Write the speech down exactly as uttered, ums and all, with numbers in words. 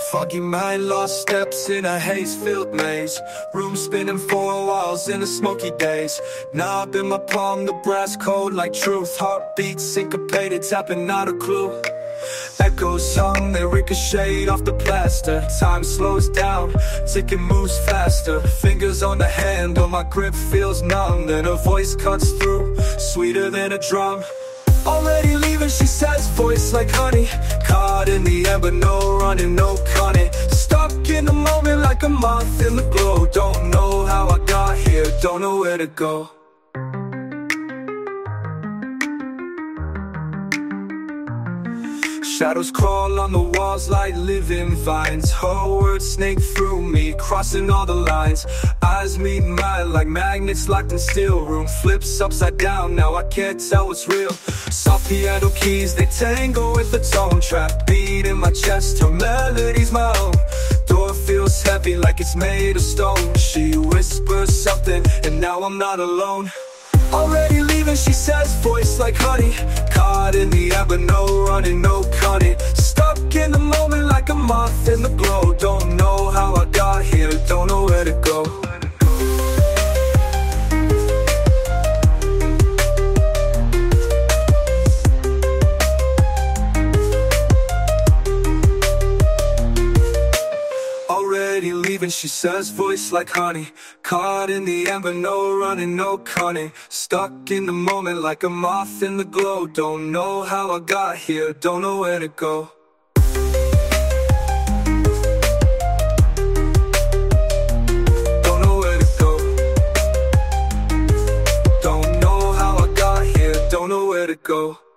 Foggy mind, lost steps in a haze-filled maze. Room spinning four walls in a smoky daze. Knob in my palm, the brass cold like truth. Heartbeats syncopated, tapping not a clue. Echoes hum, they ricochet off the plaster. Time slows down, ticking moves faster. Fingers on the handle, my grip feels numb. Then a voice cuts through, sweeter than a drum. Already leaving, she says, voice like honey. Caught in the air, but no running, no cunning. Stuck in the moment like a moth in the glow. Don't know how I got here, don't know where to go. Shadows crawl on the walls like living vines. Her words snake through me, crossing all the lines. Eyes meet mine like magnets locked in steel. Room flips upside down, now I can't tell what's real. Soft piano keys, they tangle with the tone. Trap beat in my chest, her melody's my own. Door feels heavy like it's made of stone. She whispers something, and now I'm not alone. Already leaving, she says, voice like honey. Caught in the air, but no running, no cunning. Stuck in the moment like a moth in the glow. Don't know how I got here, don't know where to go. Already leaving, she says, voice like honey. Caught in the air, but no running, no cunning. Stuck in the moment like a moth in the glow. Don't know how I got here, don't know where to go. Don't know where to go. Don't know how I got here, don't know where to go.